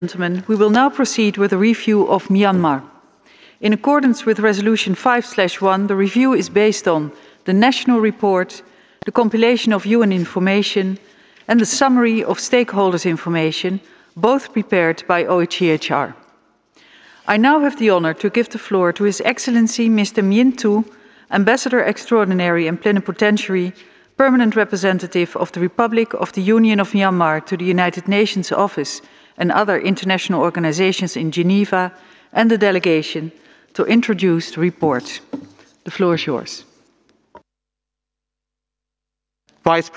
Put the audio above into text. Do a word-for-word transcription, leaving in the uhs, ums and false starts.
Gentlemen, we will now proceed with a review of Myanmar. In accordance with Resolution five slash one, the review is based on the national report, the compilation of U N information, and the summary of stakeholders' information, both prepared by O H C H R. I now have the honour to give the floor to His Excellency Mister Minh Tu, Ambassador Extraordinary and Plenipotentiary, Permanent Representative of the Republic of the Union of Myanmar to the United Nations Office and other international organizations in Geneva, and the delegation, to introduce the report. The floor is yours. Vice